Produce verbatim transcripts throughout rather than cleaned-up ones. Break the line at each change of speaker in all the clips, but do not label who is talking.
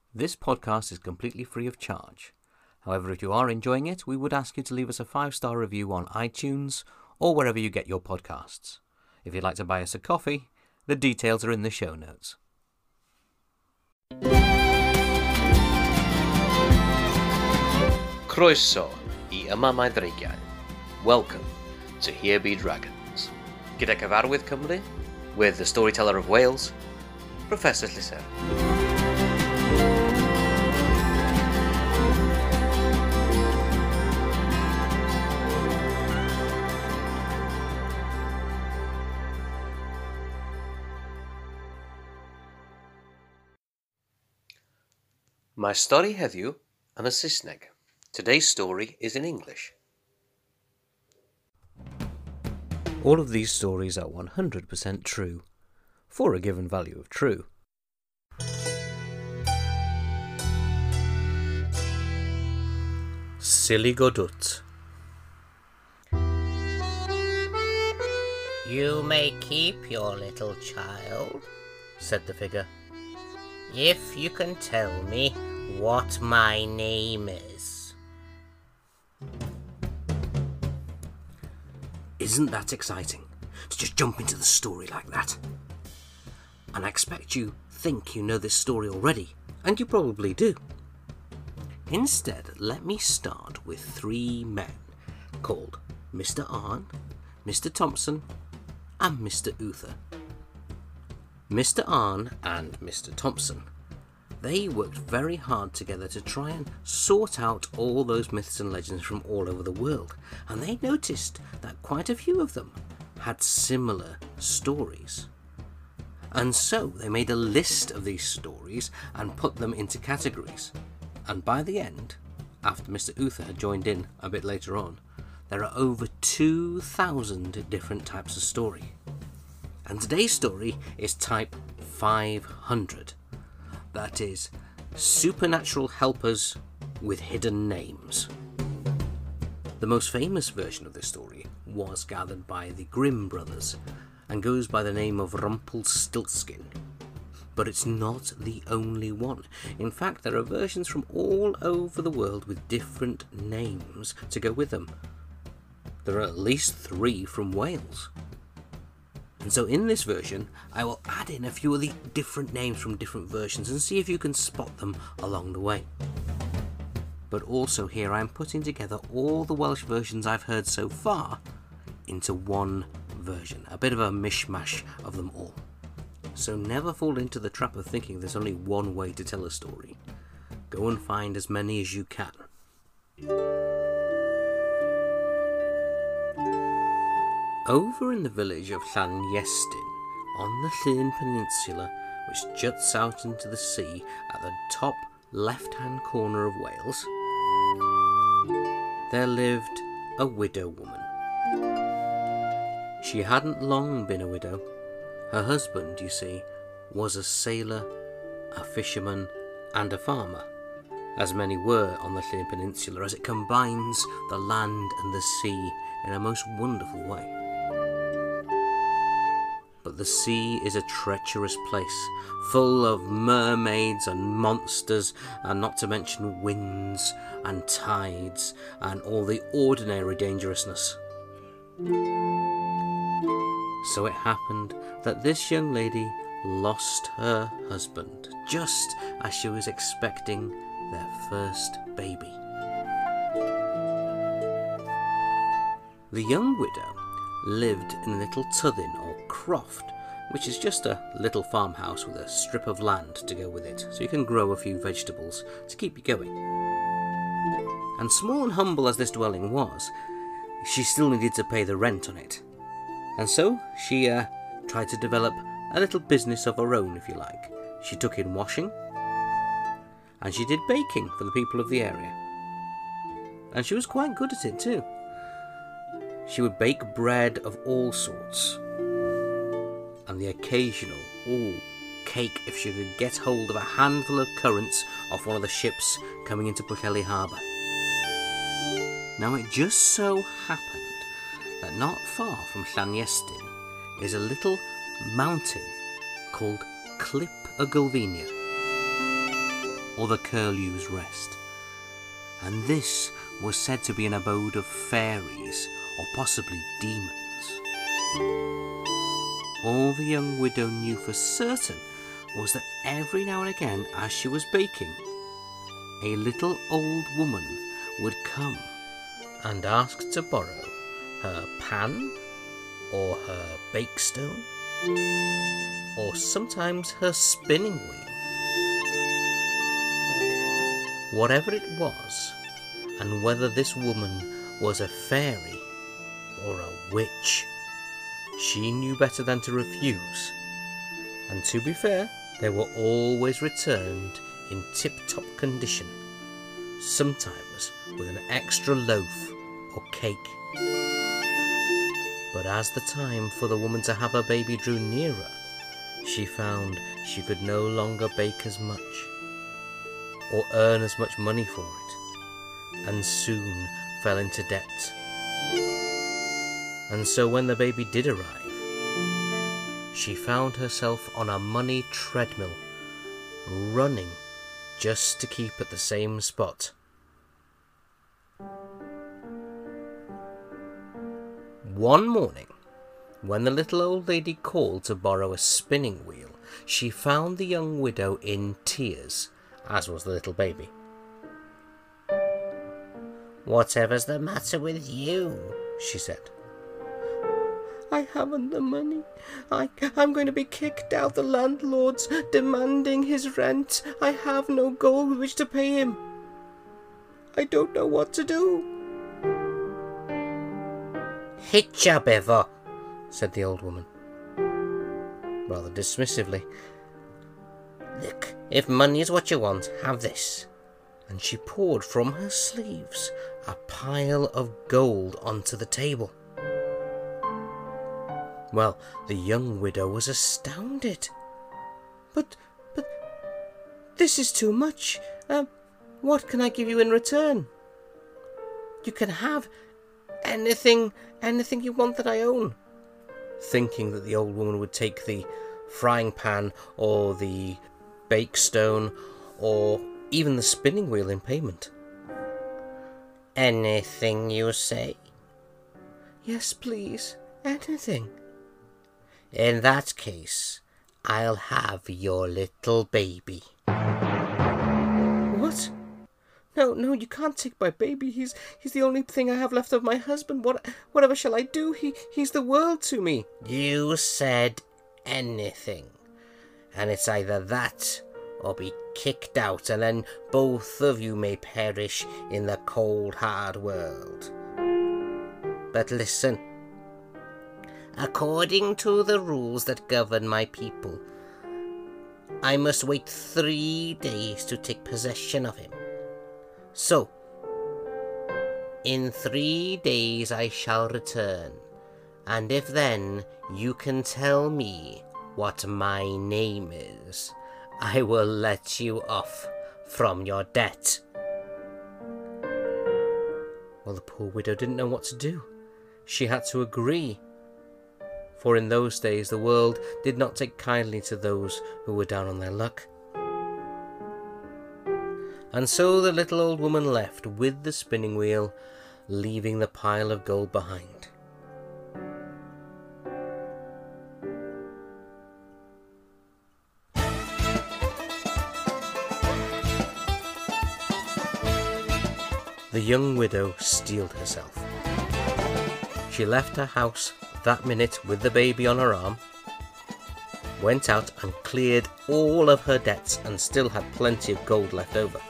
This podcast is completely free of charge. However, if you are enjoying it, we would ask you to leave us a five-star review on iTunes or wherever you get your podcasts. If you'd like to buy us a coffee, the details are in the show notes.
Croeso I Yma Mae Dreigiau. Welcome to Here Be Dragons. Gyda Cyfarwydd Cymru, with the storyteller of Wales, Professor Llyser. My stori heddiw yn y Saesneg. Today's story is in English.
All of these stories are one hundred percent true, for a given value of true. Silly Godut.
You may keep your little child, said the figure, if you can tell me what my name is.
Isn't that exciting, to just jump into the story like that? And I expect you think you know this story already, and you probably do. Instead, let me start with three men called Mister Arn, Mister Thompson, and Mister Uther. Mister Arn and Mister Thompson, they worked very hard together to try and sort out all those myths and legends from all over the world, and they noticed that quite a few of them had similar stories. And so they made a list of these stories and put them into categories. And by the end, after Mister Uther had joined in a bit later on, there are over two thousand different types of story. And today's story is type five hundred. That is, supernatural helpers with hidden names. The most famous version of this story was gathered by the Grimm brothers and goes by the name of Rumpelstiltskin. But it's not the only one. In fact, there are versions from all over the world with different names to go with them. There are at least three from Wales. And so in this version, I will add in a few of the different names from different versions and see if you can spot them along the way. But also here I am putting together all the Welsh versions I've heard so far into one version, a bit of a mishmash of them all. So never fall into the trap of thinking there's only one way to tell a story. Go and find as many as you can. Over in the village of Llanestyn, on the Llyn Peninsula, which juts out into the sea at the top left-hand corner of Wales, there lived a widow woman. She hadn't long been a widow. Her husband, you see, was a sailor, a fisherman, and a farmer, as many were on the Llyn Peninsula, as it combines the land and the sea in a most wonderful way. But the sea is a treacherous place, full of mermaids and monsters, and not to mention winds and tides and all the ordinary dangerousness. So it happened that this young lady lost her husband just as she was expecting their first baby. The young widow lived in a little tuddin or croft, which is just a little farmhouse with a strip of land to go with it, so you can grow a few vegetables to keep you going. And small and humble as this dwelling was, she still needed to pay the rent on it. And so she uh, tried to develop a little business of her own, if you like. She took in washing, and she did baking for the people of the area. And she was quite good at it too. She would bake bread of all sorts, and the occasional, ooh, cake if she could get hold of a handful of currants off one of the ships coming into Pwllheli Harbour. Now it just so happened that not far from Llanestyn is a little mountain called Clip y Gulfeinir, or the Curlew's Rest. And this was said to be an abode of fairies or possibly demons. All the young widow knew for certain was that every now and again, as she was baking, a little old woman would come and ask to borrow her pan, or her bakestone, or sometimes her spinning wheel. Whatever it was, and whether this woman was a fairy or a witch, she knew better than to refuse, and to be fair, they were always returned in tip-top condition, sometimes with an extra loaf or cake. But as the time for the woman to have her baby drew nearer, she found she could no longer bake as much, or earn as much money for it, and soon fell into debt. And so when the baby did arrive, she found herself on a money treadmill, running just to keep at the same spot. One morning, when the little old lady called to borrow a spinning wheel, she found the young widow in tears, as was the little baby.
"Whatever's the matter with you?"
she said.
"I haven't the money. I, I'm going to be kicked out. The landlord's demanding his rent. I have no gold with which to pay him. I don't know what to do."
"Hitch a bever,"
said the old woman, rather dismissively.
"Look, if money is what you want, have this."
And she poured from her sleeves a pile of gold onto the table. Well, the young widow was astounded.
But, but, this is too much. Um, what can I give you in return?" "You can have anything, anything you want that I own."
Thinking that the old woman would take the frying pan or the bakestone or even the spinning wheel in payment.
"Anything you say?"
"Yes, please, anything."
"In that case, I'll have your little baby."
"What? No, no, you can't take my baby. He's he's the only thing I have left of my husband. What whatever shall I do? He he's the world to me."
"You said anything, and it's either that or be kicked out, and then both of you may perish in the cold, hard world. But listen. According to the rules that govern my people, I must wait three days to take possession of him. So, in three days I shall return, and if then you can tell me what my name is, I will let you off from your debt."
Well, the poor widow didn't know what to do. She had to agree, for in those days the world did not take kindly to those who were down on their luck. And so the little old woman left with the spinning wheel, leaving the pile of gold behind. The young widow steeled herself. She left her house that minute with the baby on her arm, went out and cleared all of her debts and still had plenty of gold left over.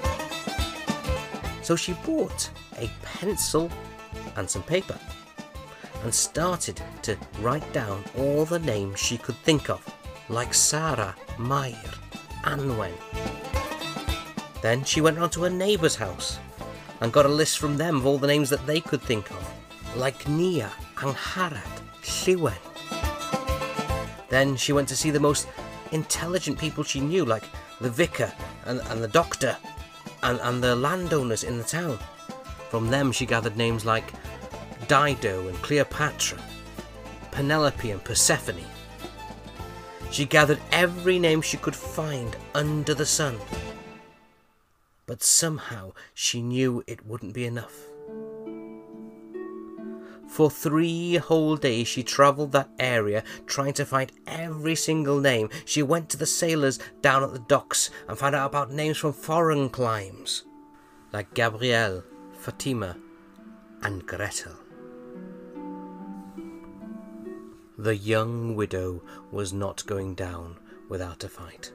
So she bought a pencil and some paper and started to write down all the names she could think of, like Sarah, Mair, Anwen. Then she went round to her neighbour's house and got a list from them of all the names that they could think of, like Nia, Angharad, Lliwen. Then she went to see the most intelligent people she knew, like the vicar and, and the doctor and, and the landowners in the town. From them she gathered names like Dido and Cleopatra, Penelope and Persephone. She gathered every name she could find under the sun. but somehow she knew it wouldn't be enough. For three whole days she travelled that area trying to find every single name. She went to the sailors down at the docks and found out about names from foreign climes, like Gabrielle, Fatima, and Gretel. The young widow was not going down without a fight.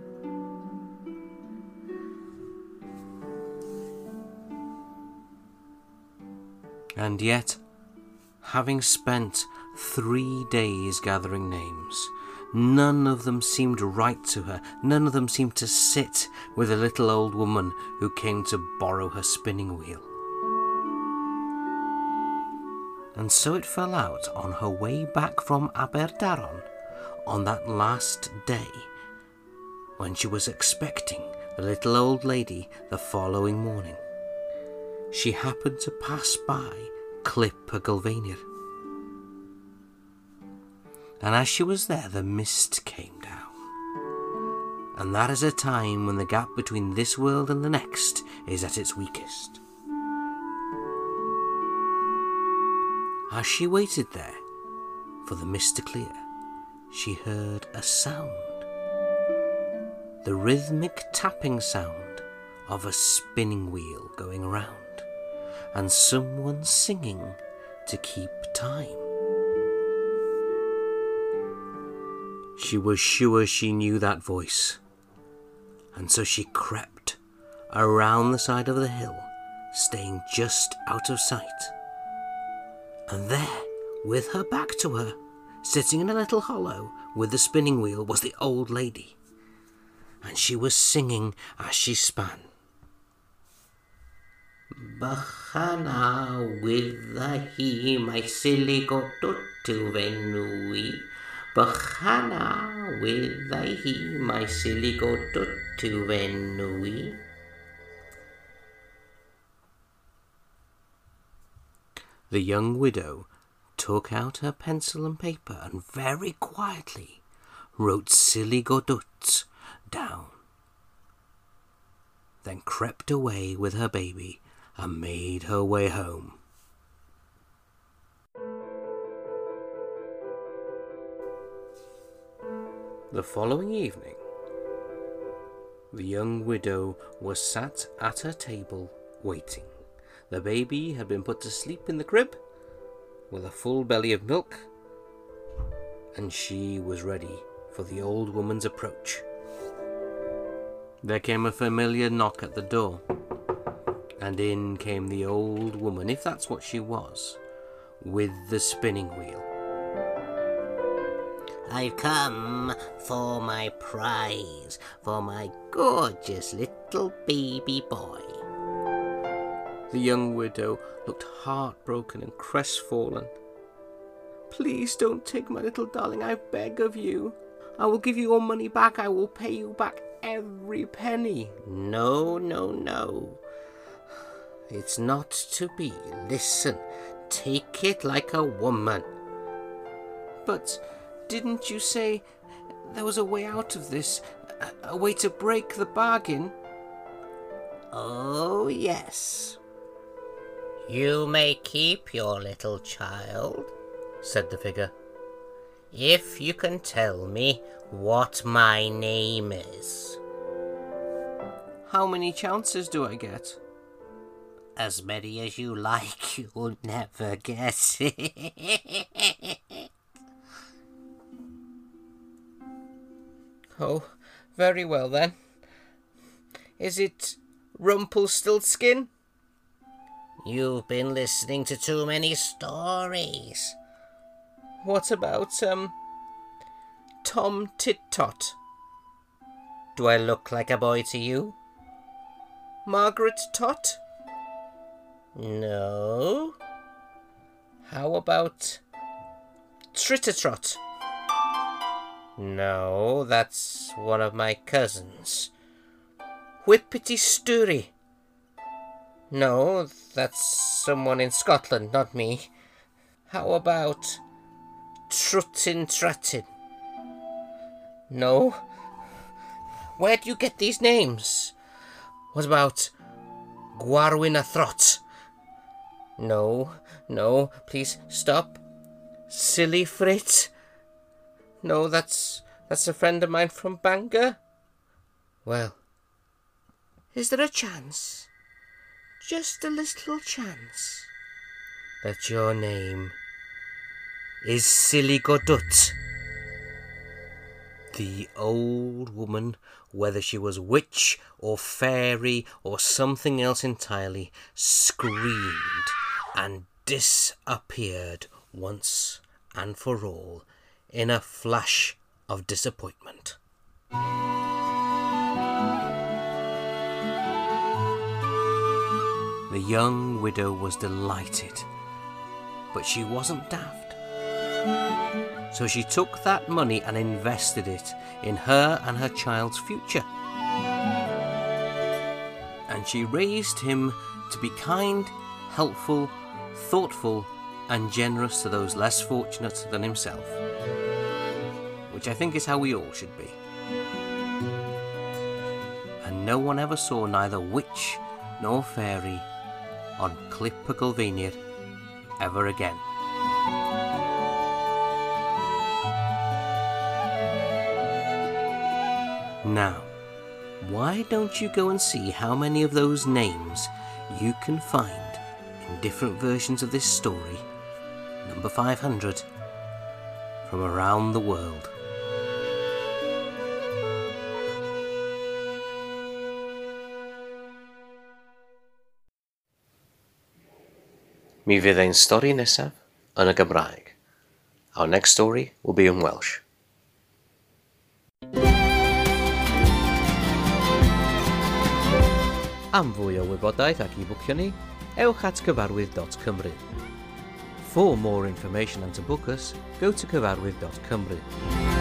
And yet, having spent three days gathering names, none of them seemed right to her. None of them seemed to sit with a little old woman who came to borrow her spinning wheel. And so it fell out on her way back from Aberdaron on that last day, when she was expecting the little old lady the following morning. She happened to pass by Clip y Gulfaenir. And as she was there, the mist came down. And that is a time when the gap between this world and the next is at its weakest. As she waited there for the mist to clear, she heard a sound. The rhythmic tapping sound of a spinning wheel going round, and someone singing to keep time. She was sure she knew that voice, and so she crept around the side of the hill, staying just out of sight. And there, with her back to her, sitting in a little hollow with the spinning wheel, was the old lady, and she was singing as she span.
Bachana with the he, my silly godot to venui. Bachana with the he, my silly godot to venui.
The young widow took out her pencil and paper and very quietly wrote Silly Godot down, then crept away with her baby and made her way home. The following evening, the young widow was sat at her table waiting. The baby had been put to sleep in the crib with a full belly of milk, and she was ready for the old woman's approach. There came a familiar knock at the door, and in came the old woman, if that's what she was, with the spinning wheel.
I've come for my prize, for my gorgeous little baby boy.
The young widow looked heartbroken and crestfallen. Please don't take my little darling, I beg of you. I will give you your money back. I will pay you back every penny.
No, no, no. It's not to be. Listen, take it like a woman.
But didn't you say there was a way out of this? A, a way to break the bargain?
Oh, yes. You may keep your little child, said the figure, if you can tell me what my name is.
How many chances do I get?
As many as you like. You'll never guess it.
Oh, very well then. Is it Rumpelstiltskin?
You've been listening to too many stories.
What about, um, Tom Tit-Tot?
Do I look like a boy to you?
Margaret Tot?
No.
How about Tritter-Trot?
No, that's one of my cousins.
Whippity-Stoorie? No, that's someone in Scotland, not me. How about Truttin-Trattin? No. Where do you get these names?
What about Gwarwyn a Throt? No, no, please stop. Silly Frit? No, that's that's a friend of mine from Bangor. Well, is there a chance, just a little chance, that your name is Silly Godut?
The old woman, whether she was witch or fairy or something else entirely, screamed and disappeared once and for all in a flash of disappointment. The young widow was delighted, but she wasn't daft. So she took that money and invested it in her and her child's future. And she raised him to be kind, helpful, thoughtful, and generous to those less fortunate than himself. Which I think is how we all should be. And no one ever saw neither witch nor fairy on Clippergulveniad ever again. Now, why don't you go and see how many of those names you can find in different versions of this story, number five hundred, from around the world.
Mi fydd ein stori nesaf yn y Gymraeg. Our next story will be in Welsh.
Am fwy o wybodaeth ac i bwcio ni, ewch at cyfarwydd dot cymru. For more information and to book us, go to cyfarwydd dot cymru.